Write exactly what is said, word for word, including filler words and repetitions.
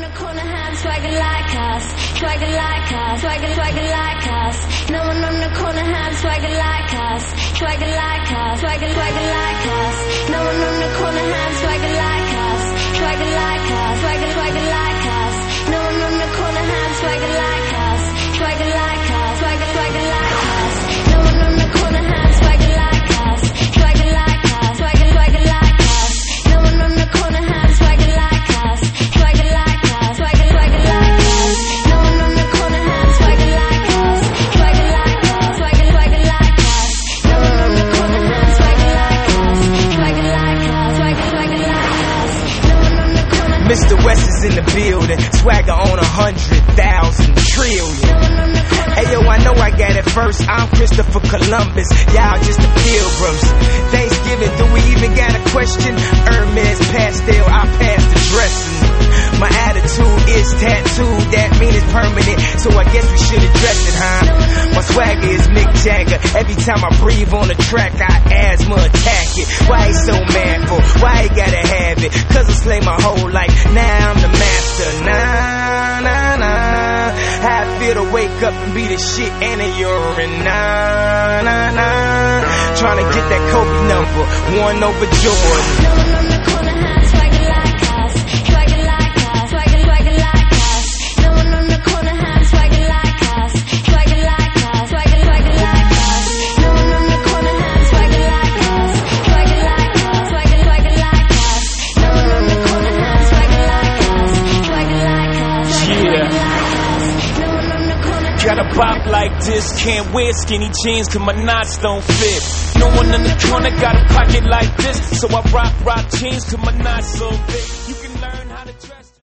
the corner have swagger like us, swagger like us, swagger, swagger like us. No one on the corner have swagger like us, swagger like us, swagger, swagger like us. No one on the corner have swagger like us, swagger like us, swagger, swagger like us. No one on the corner have swagger like us, swagger like us, swagger, swagger like us. No one on the corner have swagger like us, swagger like us, swagger, swagger like us. No one on the corner have swagger like us, swagger like us, swagger, swagger like us. No one on the corner have swagger like us, swagger like us, swagger, swagger like us. No one on the corner have swagger like us, swagger like us, swagger, swagger like us. No one on the corner. Mister West is in the building, swagger on a hundred thousand trillion. Ayo, I know I got it first. I'm Christopher Columbus, y'all just the pilgrims. Thanksgiving, do we even got a question? Hermes pastel, I pass the dressing. My attitude is tattooed, that mean it's permanent, so I guess we should address it, huh? My swagger is Mick Jagger. Every time I breathe on the track, I asthma attack it. Why he so mad for? Why he gotta have it? Cause I slay my whole life, now I'm the master. Nah, nah, nah. How I feel to wake up and be the shit and a urine. Nah, nah, nah. Tryna get that Kobe number, one over Jordan. No one on the corner have swagger like us, swagger like us, swagger, swagger like us. No one on the corner have swagger like us, swagger like us, swagger, swagger like us. No one on the corner have swagger like us, swagger like us, swagger, swagger like us. No one on the corner have swagger like us, swagger like us, swagger, swagger like us. No one on the corner. Got a bop like this, can't wear skinny jeans cause my knots don't fit. No one in the corner got a pocket like this, so I rock, rock jeans cause my knots so big.